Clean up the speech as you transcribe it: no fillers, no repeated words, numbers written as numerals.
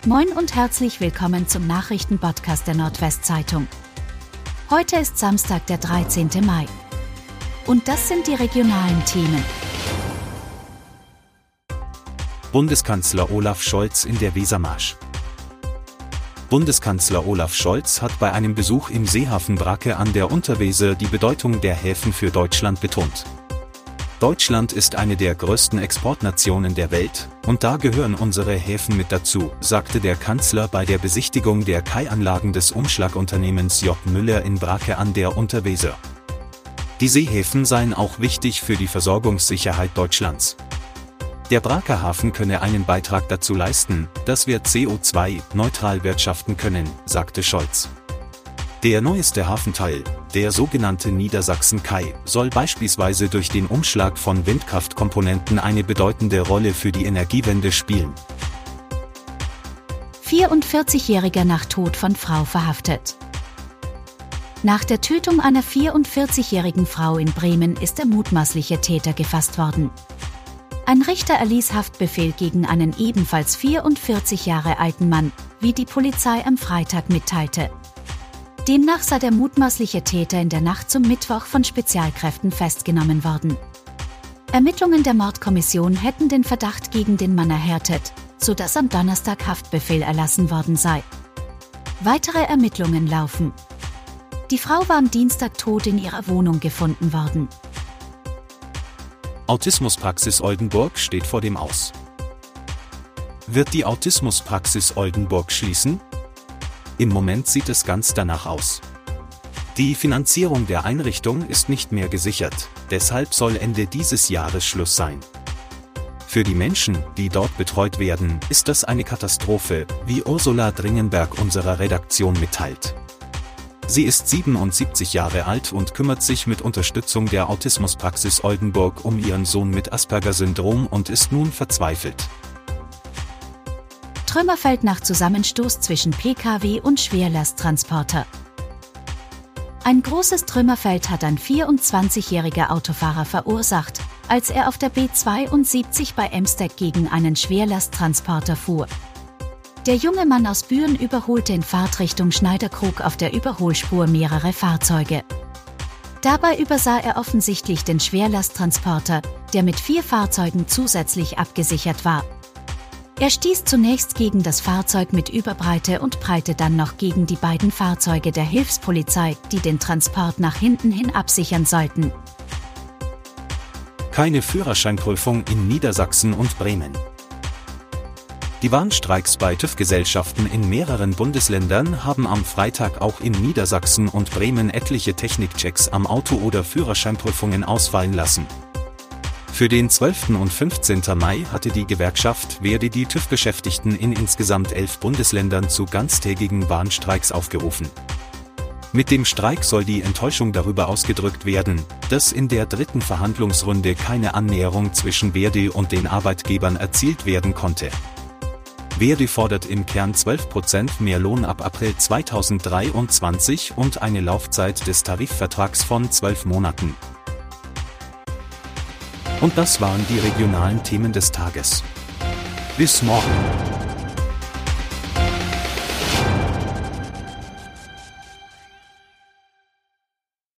Moin und herzlich willkommen zum Nachrichtenpodcast der Nordwestzeitung. Heute ist Samstag, der 13. Mai. Und das sind die regionalen Themen. Bundeskanzler Olaf Scholz in der Wesermarsch. Bundeskanzler Olaf Scholz hat bei einem Besuch im Seehafen Brake an der Unterweser die Bedeutung der Häfen für Deutschland betont. Deutschland ist eine der größten Exportnationen der Welt, und da gehören unsere Häfen mit dazu, sagte der Kanzler bei der Besichtigung der Kaianlagen des Umschlagunternehmens J. Müller in Brake an der Unterweser. Die Seehäfen seien auch wichtig für die Versorgungssicherheit Deutschlands. Der Braker Hafen könne einen Beitrag dazu leisten, dass wir CO2-neutral wirtschaften können, sagte Scholz. Der neueste Hafenteil, der sogenannte Niedersachsen-Kai, soll beispielsweise durch den Umschlag von Windkraftkomponenten eine bedeutende Rolle für die Energiewende spielen. 44-Jähriger nach Tod von Frau verhaftet. Nach der Tötung einer 44-jährigen Frau in Bremen ist der mutmaßliche Täter gefasst worden. Ein Richter erließ Haftbefehl gegen einen ebenfalls 44 Jahre alten Mann, wie die Polizei am Freitag mitteilte. Demnach sei der mutmaßliche Täter in der Nacht zum Mittwoch von Spezialkräften festgenommen worden. Ermittlungen der Mordkommission hätten den Verdacht gegen den Mann erhärtet, sodass am Donnerstag Haftbefehl erlassen worden sei. Weitere Ermittlungen laufen. Die Frau war am Dienstag tot in ihrer Wohnung gefunden worden. Autismuspraxis Oldenburg steht vor dem Aus. Wird die Autismuspraxis Oldenburg schließen? Im Moment sieht es ganz danach aus. Die Finanzierung der Einrichtung ist nicht mehr gesichert, deshalb soll Ende dieses Jahres Schluss sein. Für die Menschen, die dort betreut werden, ist das eine Katastrophe, wie Ursula Dringenberg unserer Redaktion mitteilt. Sie ist 77 Jahre alt und kümmert sich mit Unterstützung der Autismuspraxis Oldenburg um ihren Sohn mit Asperger-Syndrom und ist nun verzweifelt. Trümmerfeld nach Zusammenstoß zwischen Pkw und Schwerlasttransporter. Ein großes Trümmerfeld hat ein 24-jähriger Autofahrer verursacht, als er auf der B72 bei Emsteg gegen einen Schwerlasttransporter fuhr. Der junge Mann aus Büren überholte in Fahrtrichtung Schneiderkrug auf der Überholspur mehrere Fahrzeuge. Dabei übersah er offensichtlich den Schwerlasttransporter, der mit 4 Fahrzeugen zusätzlich abgesichert war. Er stieß zunächst gegen das Fahrzeug mit Überbreite und prallte dann noch gegen die beiden Fahrzeuge der Hilfspolizei, die den Transport nach hinten hin absichern sollten. Keine Führerscheinprüfung in Niedersachsen und Bremen. Die Warnstreiks bei TÜV-Gesellschaften in mehreren Bundesländern haben am Freitag auch in Niedersachsen und Bremen etliche Technikchecks am Auto oder Führerscheinprüfungen ausfallen lassen. Für den 12. und 15. Mai hatte die Gewerkschaft Verdi die TÜV-Beschäftigten in insgesamt 11 Bundesländern zu ganztägigen Warnstreiks aufgerufen. Mit dem Streik soll die Enttäuschung darüber ausgedrückt werden, dass in der dritten Verhandlungsrunde keine Annäherung zwischen Verdi und den Arbeitgebern erzielt werden konnte. Verdi fordert im Kern 12% mehr Lohn ab April 2023 und eine Laufzeit des Tarifvertrags von 12 Monaten. Und das waren die regionalen Themen des Tages. Bis morgen.